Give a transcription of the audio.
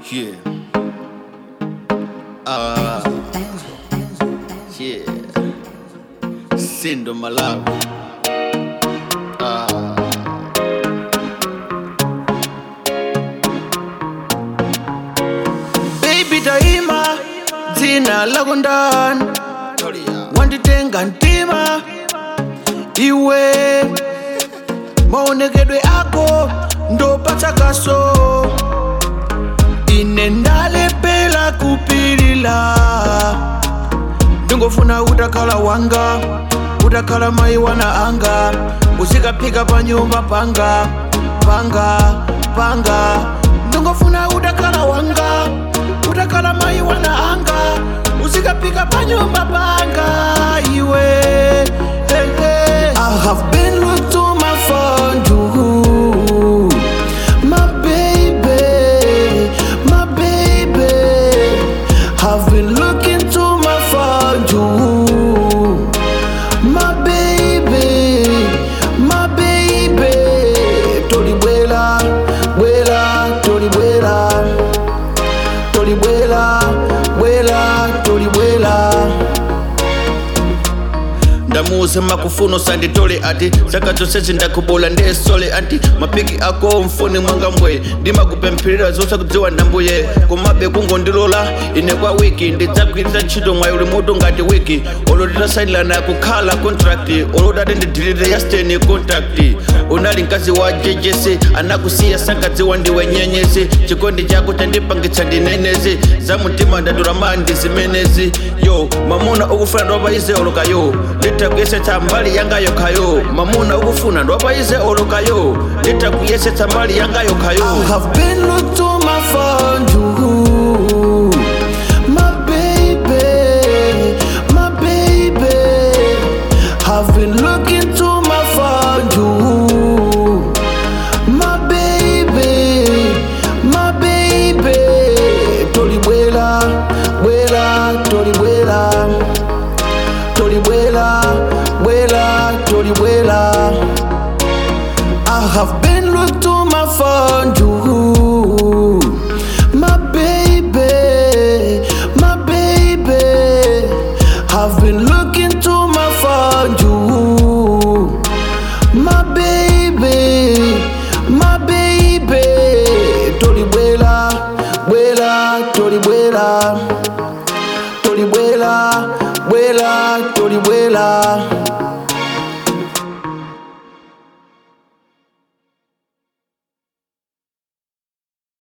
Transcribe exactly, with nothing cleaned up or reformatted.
Yeah. Ah. Yeah. Sindo Malawi. Ah. Baby daima dzina lako ndani wanditenga mtima iwe maonekedwe ako ndopatsa kaso ine ndalepela kupilila ndingofuna utakhala wanga utakhala mai wana anga uzikaphika pa nyumba panga panga panga ndingofuna utakhala wanga utakhala mai wana anga uzikaphika pa nyumba panga iwe hey, hey. I have been looked to my phone too. My baby, my baby, have been looking to my phone too. My baby, my baby, Tori Buela, Buela, Tori Buela, Tori Buela, Buela, Tori Buela. Ndamuze makufuno sandi tole ati Saka tosesi ndakubola ndesole anti Mapiki ako mfoni mwanga mwe Dima kupempirira zosa kudziwa ndambuye Kumabe kungo ndilola ine kwa wiki Ndidzakwiriza ntchito mwa yuli mutu ngati wiki Olodita sainila na kukhala contracti Olodate ndidilite ya steni contacti Unali nkazi wa J J C Anakusiya sankadziwa ndiwe nyenyezi Chikondi chako chandipangitsa ndinenezi Za mutima ndadura mandi zimenezi Yo, mamuna ukufuna ndoba ize oloka yo Litakuyesetsa mbali yanga yokayo Mamuna ukufuna ndoba ize oloka yo Litakuyesetsa mbali yanga yokayo I have been looked to my phone too. My baby, my baby, have been looking to my phone too. My baby, my baby, Tori Buela, Buela, Tori Buela, Tori Buela, Buela, Tori Buela. I have been looked to my phone too. My baby, my baby, have been looking to my phone too. My baby, my baby, Tori Buela, Buela, Tori Buela, Tori Buela, Buela, Tori Buela.